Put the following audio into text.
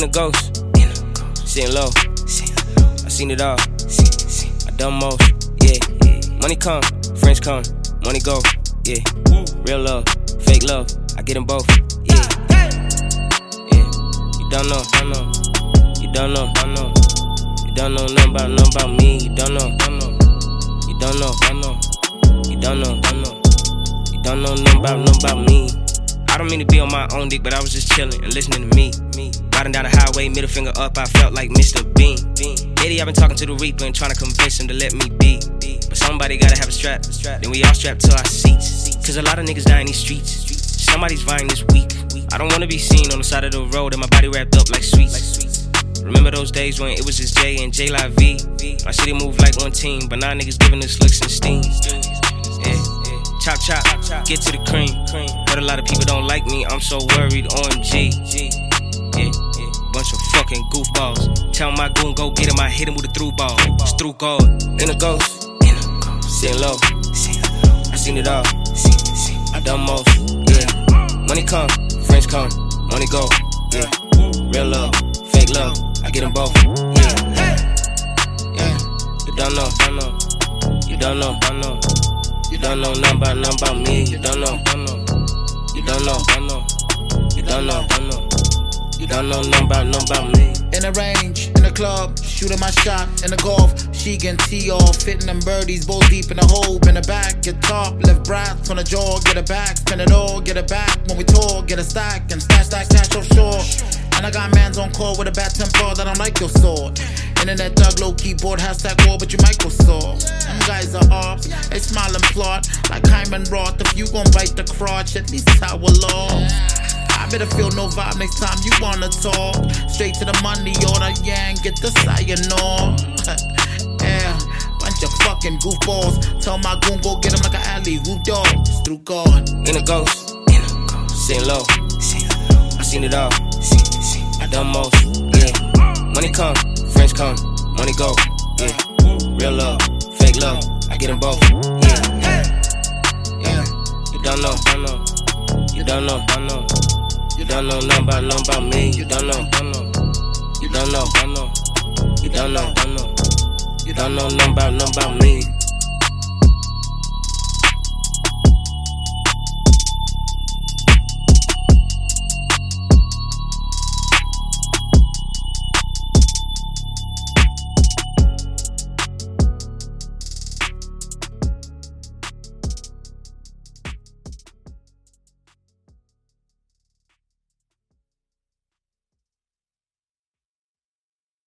ghost, sitting low. I seen it all, I done most, yeah. Money come, friends come, money go, yeah. Real love, fake love, I get them both, yeah. You don't know, you don't know, you don't know nothing about me. You don't know, you don't know, you don't know, you don't know nothing about me. I don't mean to be on my own dick, but I was just chillin' and listening to me. Riding down the highway, middle finger up, I felt like Mr. Bean. Lately I've been talking to the Reaper and trying to convince him to let me be. But somebody gotta have a strap, then we all strapped to our seats. Cause a lot of niggas die in these streets. Somebody's vying this week. I don't wanna be seen on the side of the road and my body wrapped up like sweets. Remember those days when it was just J and J Live V? My city moved like one team, but now niggas giving us looks and steam. Yeah. Chop chop, get to the cream. Heard a lot of people don't like me, I'm so worried, OMG. Yeah. Bunch of fucking goofballs. Tell my goon go get him, I hit him with a through ball. It's through God, in a ghost, sitting low. I seen it all, I done most, yeah. Money come, friends come, money go, yeah. Real love, fake love, I get them both, yeah. You don't know, you don't know, you don't know nothing about me. You don't know, you don't know, you don't know, you don't know nothing about me. In the range, in the club, shooting my shot in the golf. She can tee off, fitting them birdies, both deep in the hole, in the back, get top, left breath on the jaw, get it back, spin it all, get it back. When we talk, get a stack and stash offshore. And I got mans on call with a bad temper that don't like your sword. Internet dog, low keyboard, hashtag war, but you Microsoft. Them guys are ops, they smile and plot like Hyman Roth. If you gon' bite the crotch, at least towel off. I better feel no vibe next time you wanna talk. Straight to the money order, yeah, and get the sayonara. Yeah, bunch of fucking goofballs. Tell my goon go get him like an alley-oop dog. It's through God. In a ghost, sitting low. I seen it all, I done most, yeah. Money come, friends come, money go, yeah. Real love, fake love, I get them both, yeah. You don't know, you don't know, you don't know nothing about me. You don't know, you don't know, you don't know, you don't know nothing about me.